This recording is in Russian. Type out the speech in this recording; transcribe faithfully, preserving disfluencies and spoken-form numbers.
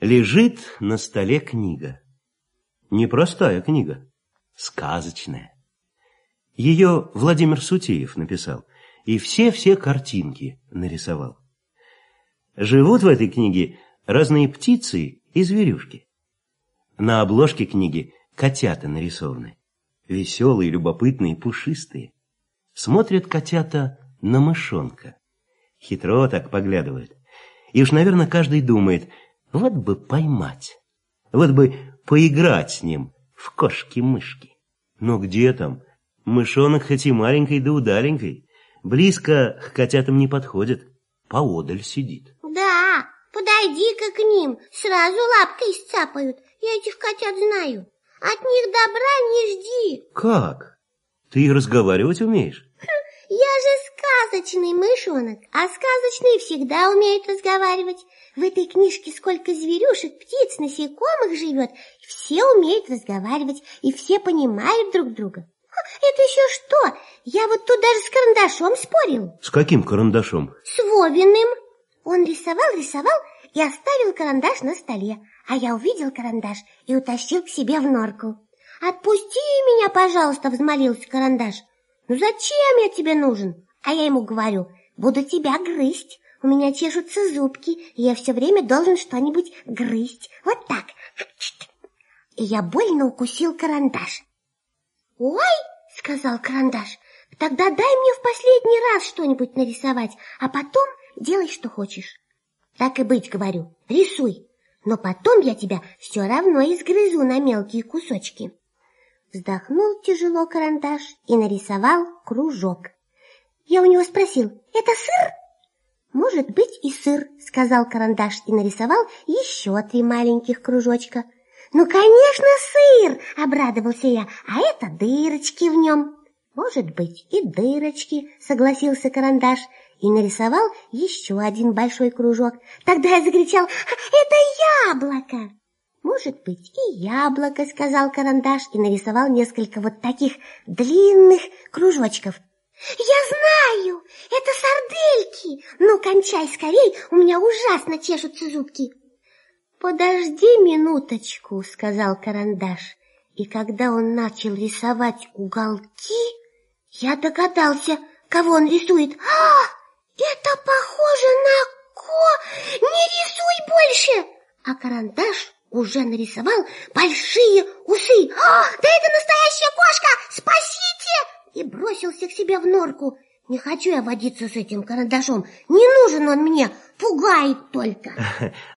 Лежит на столе книга. Непростая книга, сказочная. Ее Владимир Сутеев написал и все-все картинки нарисовал. Живут в этой книге разные птицы и зверюшки. На обложке книги котята нарисованы. Веселые, любопытные, пушистые. Смотрят котята на мышонка. Хитро так поглядывают. И уж, наверное, каждый думает, вот бы поймать, вот бы поиграть с ним в кошки-мышки. Но где там? Мышонок хоть и маленький, да удаленький. Близко к котятам не подходит, поодаль сидит. Да, подойди-ка к ним, сразу лапкой сцапают. Я этих котят знаю. От них добра не жди. Как? Ты разговаривать умеешь? Я же сказочный мышонок, а сказочные всегда умеют разговаривать. В этой книжке сколько зверюшек, птиц, насекомых живет. Все умеют разговаривать, и все понимают друг друга. Это еще что? Я вот тут даже с карандашом спорил. С каким карандашом? С Вовиным. Он рисовал, рисовал и оставил карандаш на столе. А я увидел карандаш и утащил к себе в норку. «Отпусти меня, пожалуйста», — взмолился карандаш. «Ну зачем я тебе нужен?» А я ему говорю: «Буду тебя грызть. У меня чешутся зубки, и я все время должен что-нибудь грызть. Вот так». И я больно укусил карандаш. «Ой», — сказал карандаш, «тогда дай мне в последний раз что-нибудь нарисовать, а потом делай, что хочешь». «Так и быть, — говорю, — рисуй, но потом я тебя все равно изгрызу на мелкие кусочки». Вздохнул тяжело карандаш и нарисовал кружок. Я у него спросил: «Это сыр?» «Может быть, и сыр», — сказал карандаш и нарисовал еще три маленьких кружочка. «Ну, конечно, сыр!» — обрадовался я. «А это дырочки в нем». «Может быть, и дырочки», — согласился карандаш и нарисовал еще один большой кружок. Тогда я закричал: «Это яблоко!» «Может быть, и яблоко», — сказал карандаш и нарисовал несколько вот таких длинных кружочков. «Я знаю! Это сардельки! Ну, кончай скорей, у меня ужасно чешутся зубки!» «Подожди минуточку», — сказал карандаш. И когда он начал рисовать уголки, я догадался, кого он рисует. «А, это похоже на ко... Не рисуй больше!» А карандаш уже нарисовал большие усы. «А, да это настоящая кошка! Спасите!» И бросился к себе в норку. Не хочу я водиться с этим карандашом. Не нужен он мне, пугает только.